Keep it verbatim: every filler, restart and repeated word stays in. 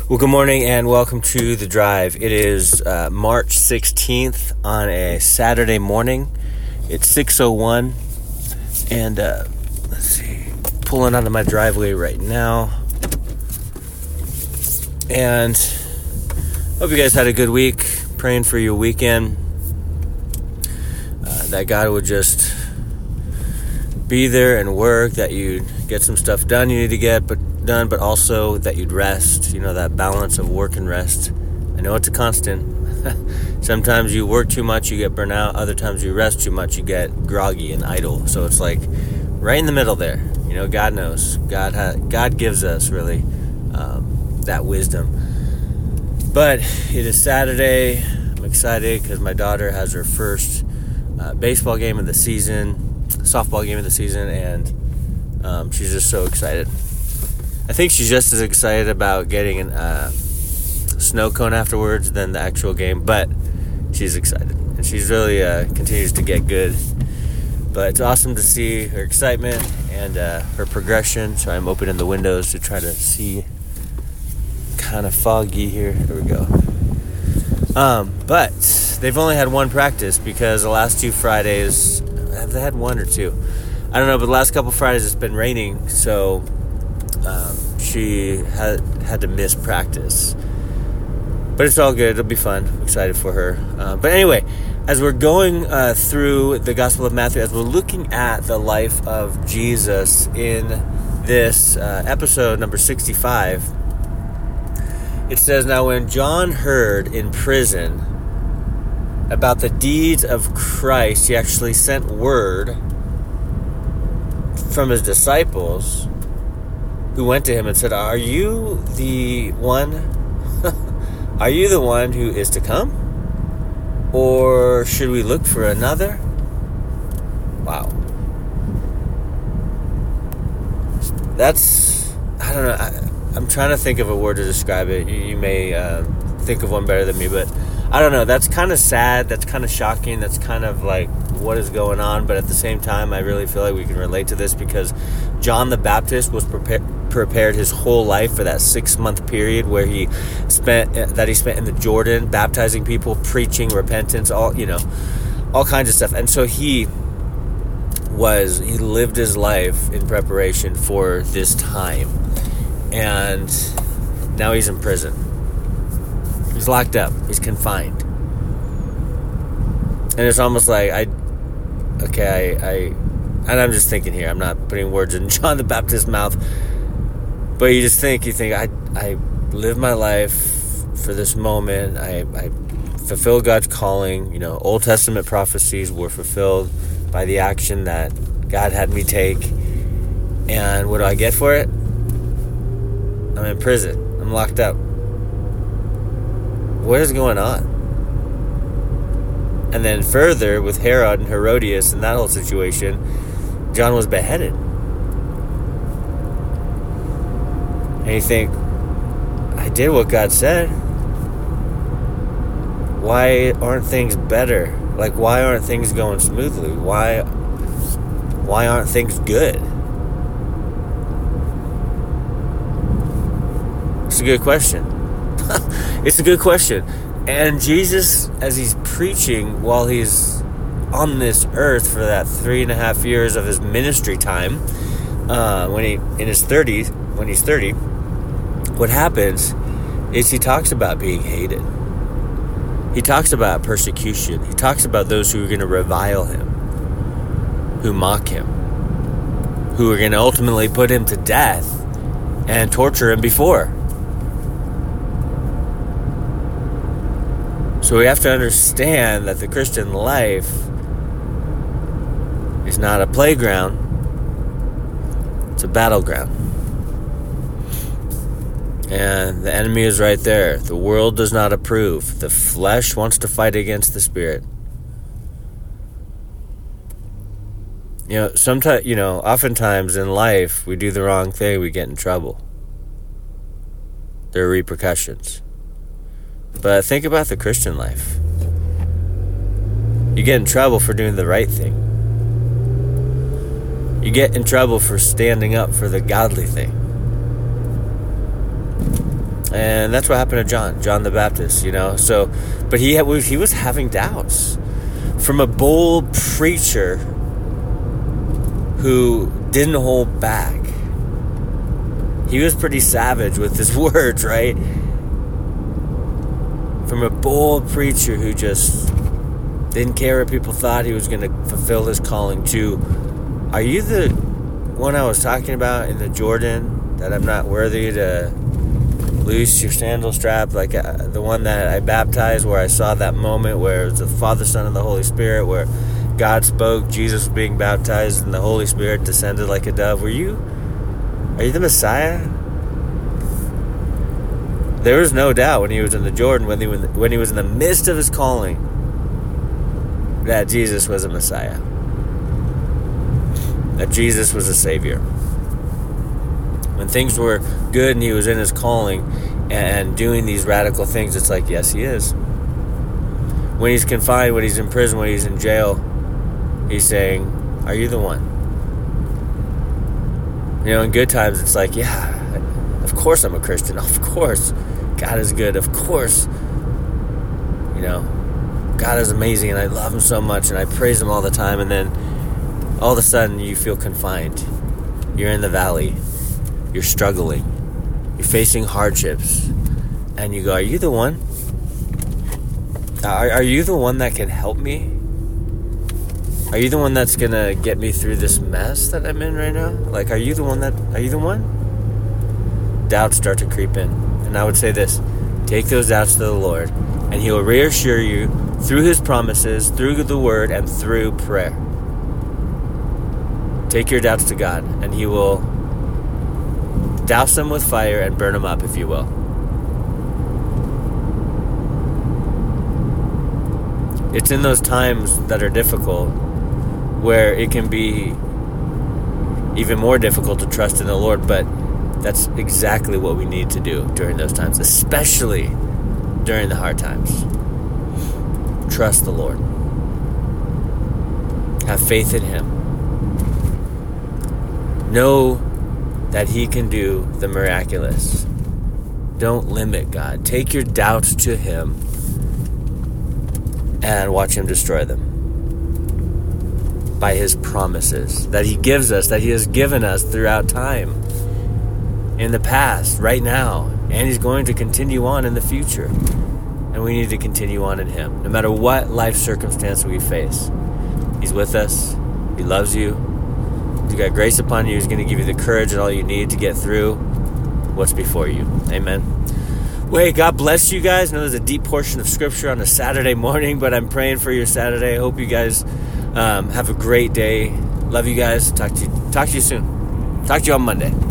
Well, good morning and welcome to The Drive. It is uh, March sixteenth on a Saturday morning. It's six oh one and uh, let's see, pulling out of my driveway right now. And hope you guys had a good week. Praying for your weekend. Uh, that God would just be there and work, that you'd get some stuff done you need to get but done, but also that you'd rest. You know, that balance of work and rest. I know it's a constant. Sometimes you work too much, you get burnt out. Other times you rest too much, you get groggy and idle. So it's like right in the middle there. You know, God knows. God ha- God gives us really um, that wisdom. But it is Saturday. I'm excited because my daughter has her first uh, baseball game of the season, softball game of the season, and um, she's just so excited. I think she's just as excited about getting a uh, snow cone afterwards than the actual game, but she's excited. And she's really uh, continues to get good. But it's awesome to see her excitement and uh, her progression. So I'm opening the windows to try to see. Kind of foggy here. There we go. Um, but they've only had one practice because the last two Fridays, have they had one or two? I don't know, but the last couple Fridays it's been raining, so um, she had had to miss practice. But it's all good. It'll be fun. I'm excited for her. Uh, but anyway, as we're going uh, through the Gospel of Matthew, as we're looking at the life of Jesus in this uh, episode number sixty-five, it says, "Now when John heard in prison about the deeds of Christ, he actually sent word from his disciples who went to him and said, 'Are you the one? Are you the one who is to come? Or should we look for another?'" Wow. That's, I don't know, I, I'm trying to think of a word to describe it. You, you may uh, think of one better than me, but I don't know. That's kind of sad. That's kind of shocking. That's kind of like what is going on. But at the same time, I really feel like we can relate to this because John the Baptist was prepared prepared his whole life for that six-month period where he spent that he spent in the Jordan, baptizing people, preaching repentance, all you know, all kinds of stuff. And so he was he lived his life in preparation for this time. And now he's in prison. He's locked up. He's confined. And it's almost like I, okay, I, I, and I'm just thinking here. I'm not putting words in John the Baptist's mouth, but you just think, you think, I, I live my life for this moment. I, I fulfill God's calling. You know, Old Testament prophecies were fulfilled by the action that God had me take. And what do I get for it? I'm in prison. I'm locked up. What is going on? And then further, with Herod and Herodias and that whole situation, John was beheaded. And you think, I did what God said. Why aren't things better? Like, why aren't things going smoothly? Why, why aren't things good? It's a good question. It's a good question. And Jesus, as he's preaching while he's on this earth for that three and a half years of his ministry time, uh, when he in his thirties, when he's thirty, what happens is he talks about being hated. He talks about persecution. He talks about those who are going to revile him, who mock him, who are going to ultimately put him to death and torture him before. So we have to understand that the Christian life is not a playground, it's a battleground. And the enemy is right there. The world does not approve. The flesh wants to fight against the spirit. You know, sometimes, you know, oftentimes in life, we do the wrong thing, we get in trouble. There are repercussions. But think about the Christian life. You get in trouble for doing the right thing. You get in trouble for standing up for the godly thing. And that's what happened to John, John the Baptist, you know. So, but he had, he was having doubts from a bold preacher who didn't hold back. He was pretty savage with his words, right? From a bold preacher who just didn't care what people thought, he was going to fulfill his calling to, are you the one I was talking about in the Jordan, that I'm not worthy to loose your sandal strap, like uh, the one that I baptized, where I saw that moment where it was the Father, Son, and the Holy Spirit, where God spoke, Jesus was being baptized, and the Holy Spirit descended like a dove. Were you, are you the Messiah? There was no doubt when he was in the Jordan, when he, when he was in the midst of his calling, that Jesus was a Messiah, that Jesus was a Savior. When things were good and he was in his calling and doing these radical things, it's like, yes, he is. When he's confined, when he's in prison, when he's in jail, he's saying, are you the one? You know, in good times, it's like, yeah, of course I'm a Christian. Of course God is good. Of course, you know, God is amazing and I love him so much and I praise him all the time. And then all of a sudden you feel confined. You're in the valley. You're struggling. You're facing hardships. And you go, are you the one? Are, are you the one that can help me? Are you the one that's going to get me through this mess that I'm in right now? Like, are you the one that, are you the one? Doubts start to creep in. And I would say this, take those doubts to the Lord, and he will reassure you through his promises, through the word, and through prayer. Take your doubts to God, and he will douse them with fire and burn them up, if you will. It's in those times that are difficult where it can be even more difficult to trust in the Lord, but that's exactly what we need to do during those times, especially during the hard times. Trust the Lord. Have faith in him. Know that he can do the miraculous. Don't limit God. Take your doubts to him and watch him destroy them by his promises that he gives us, that he has given us throughout time, in the past, right now, and he's going to continue on in the future. And we need to continue on in him, no matter what life circumstance we face. He's with us. He loves you. He's got grace upon you. He's going to give you the courage and all you need to get through what's before you. Amen. Wait, God bless you guys. I know there's a deep portion of scripture on a Saturday morning, but I'm praying for your Saturday. I hope you guys um, have a great day. Love you guys. Talk to you, talk to you soon. Talk to you on Monday.